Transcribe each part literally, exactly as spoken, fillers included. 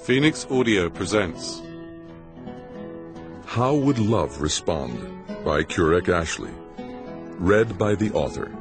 Phoenix Audio presents How Would Love Respond? By Kurek Ashley. Read by the author.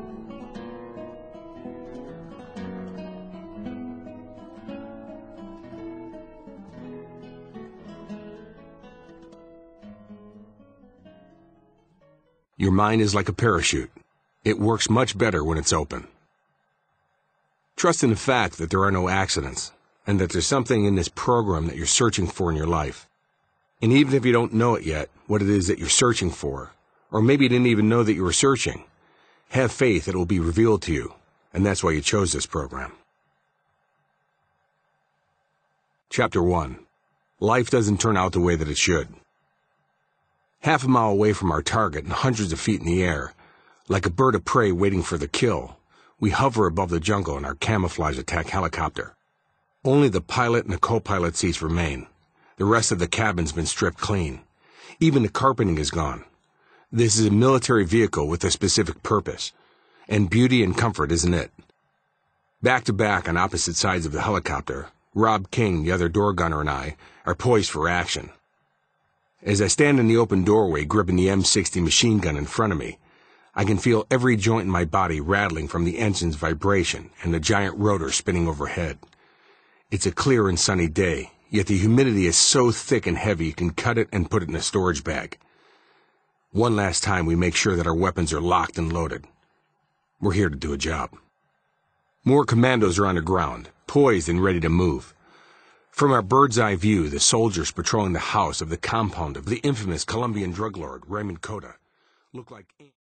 Your mind is like a parachute. It works much better when it's open. Trust in the fact that there are no accidents, and that there's something in this program that you're searching for in your life. And even if you don't know it yet, what it is that you're searching for, or maybe you didn't even know that you were searching, have faith that it will be revealed to you, and that's why you chose this program. Chapter one. Life doesn't turn out the way that it should. Half a mile away from our target and hundreds of feet in the air, like a bird of prey waiting for the kill, we hover above the jungle in our camouflage attack helicopter. Only the pilot and the co-pilot seats remain. The rest of the cabin's been stripped clean. Even the carpeting is gone. This is a military vehicle with a specific purpose, and beauty and comfort isn't it. Back to back on opposite sides of the helicopter, Rob King, the other door gunner, and I are poised for action. As I stand in the open doorway gripping the M sixty machine gun in front of me, I can feel every joint in my body rattling from the engine's vibration and the giant rotor spinning overhead. It's a clear and sunny day, yet the humidity is so thick and heavy you can cut it and put it in a storage bag. One last time we make sure that our weapons are locked and loaded. We're here to do a job. More commandos are on the ground, poised and ready to move. From our bird's-eye view, the soldiers patrolling the house of the compound of the infamous Colombian drug lord Raymond Cota look like